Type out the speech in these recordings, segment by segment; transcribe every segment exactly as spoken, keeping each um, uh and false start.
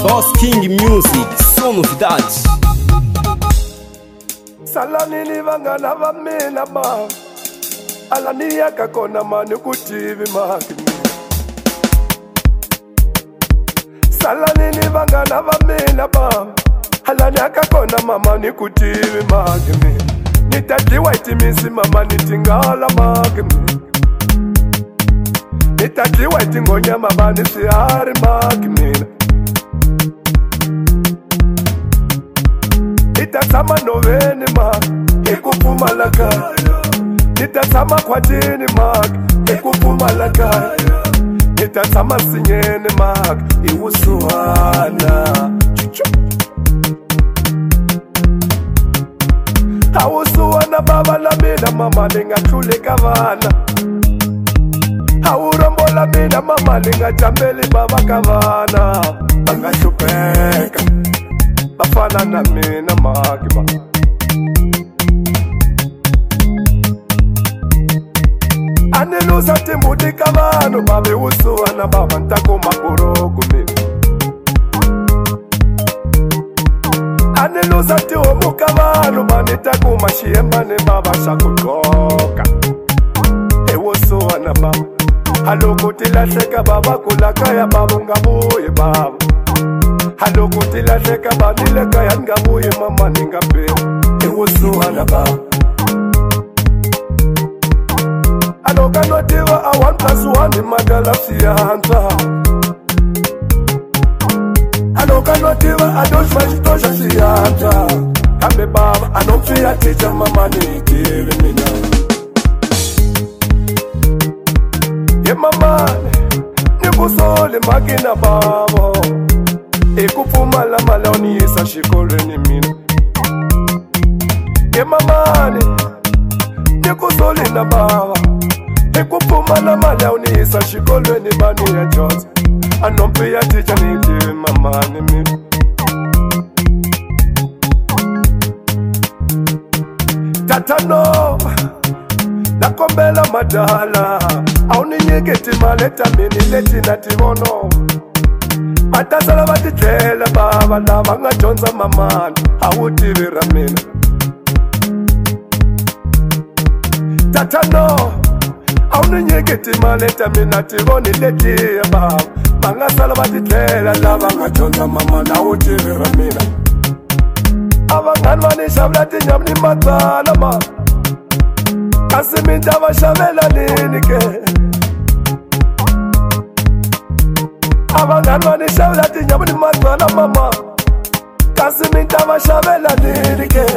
Boss King Music, só novidade. Salanini vangana va mina ba alani yakakona mani kutivi makini. Salanini vangana va mina ba alani yakakona mama ni kutivi makini. Nitadliwa itimisi mama nitingala makini. Nitadliwa itingonya mama nisihari makini. Nitasama noveni ma ikupuma laka. Nitasama kwatini ma ikupuma laka. Nitasama sinyeni ma iwusuhana. Awusuhana baba la mina mama ningatuleka vana. Awurombola mina mama ningajambeli baba kavana. Bangashupeka bafana na mina magiba. Aniluza timbuti kavano babe usuwana baba ntako makorogo mina. Aniluza tihomu kavano banitako mashiembane baba shakutoka. Ewusuwana baba haloko tilahleka baba kulakaya baba ngabuye baba. Haloko tilahleka banile kaya ngabuye mama ningaphela. Ewusuwana baba aloka notiwa a one plus one magalapsiyanza. Aloka notiwa adoshmashitosha siyanza. Kambe baba anomfia ticha mama nikive mina. Ye mama nikusole makina baba. Ekupuma la maloni isa shikoleni mina. Ye mama nikusole na baba. Ekupuma la maloni isa shikoleni bani ya Jones. Anompe ya ticha niti mama ni mina. Tatano nakombela madala. Auni nyegeti maleta mini leti nativono. Matasala batitlela baba lava nga dyondza mamani awutivira mina. Tatano auni nyegeti maleta mina tivoni letiya baba. Mangasala batitlela lava nga dyondza mamani awutivira mina. Avangani vanishavela tinyama ni matsala ma. Kasi minta va xavela nini ke. Avangani vanishavela tinyama ni matsala mama. Kasi minta va xavela nini ke.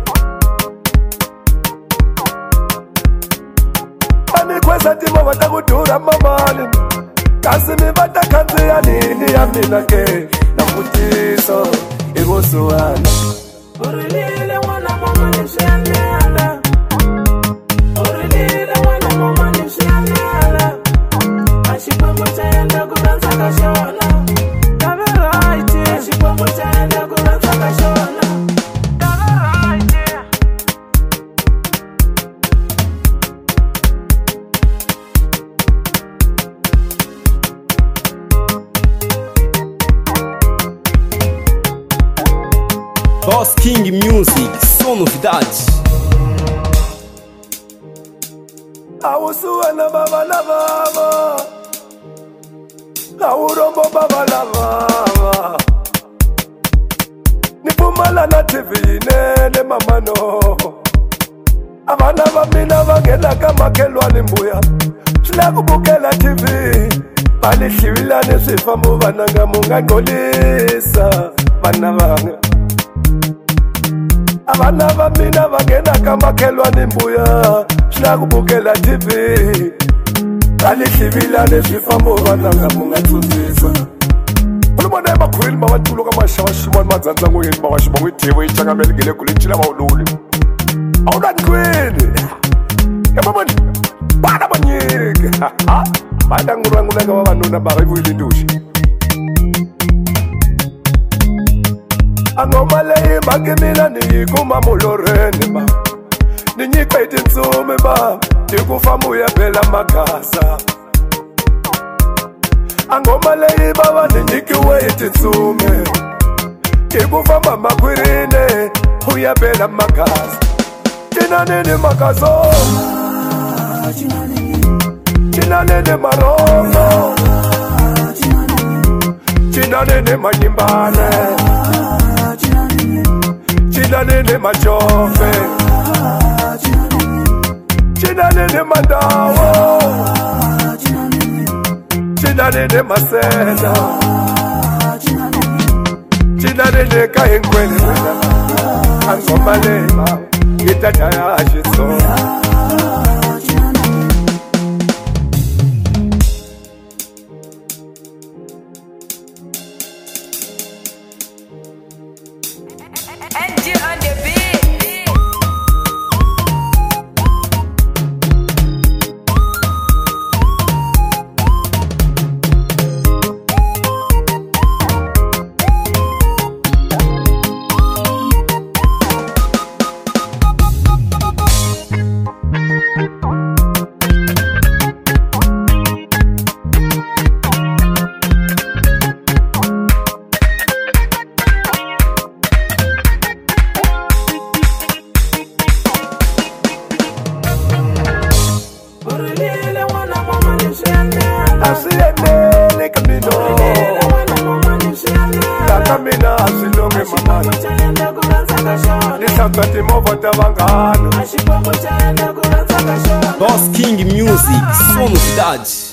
Amikweza timovha ta ku durha mamani. Kasi mi va ta khandziya nini ya mina ke. Navutiso i vusuhana. Urilile wana mama nishiandela. Urilile wana mama nishiandela. Ashipango chaenda kuranza kashona. Kabe right. Ashipango chaenda kuranza kashona. Kabe right. Boss King Music, só novidade. Awusuhana baba la baba. Awurombo baba la baba. Nipumala na T V nene mama no. Abana ba mina vangela kama kelwani mbuya. Sinakubukela T V. Balihliwilane swifambo vananga mungangolisa. Bana vanga abana ba mina vangena kama kelwani mbuya. Sinakubukela T V. Balihliwilane swifambo vananga mungatsutsisa. Ulumona emakhulwini babantulo kamashaba shimani madzanza ngoyeni bawashiba ngwithiwe ichakameligele kulechila bawululi. Awunani kwini? Yababani bana banyike. Bada ngurangulanga babanona bakayivuyile indushi. Angomale imbangi mina niyikuma muloreni ba. Ninyikwe itinsume ba. Ndikufamuya phela magasa. angoma leyi bava ni nyikiwe hi titsume hi ku famba makhwirini u ya bela magasi cinanini makazo cinanini marongo cinanini manyimbane cinanini machofe cinanini mandawo cinanini masena cinanini kahinkwini wena angoma leba gitata ya xitsonga And you on the beat. asiyenele kamino takamina asilonge mamani nisaka timova ta vanghana Boss King Music, som novidade.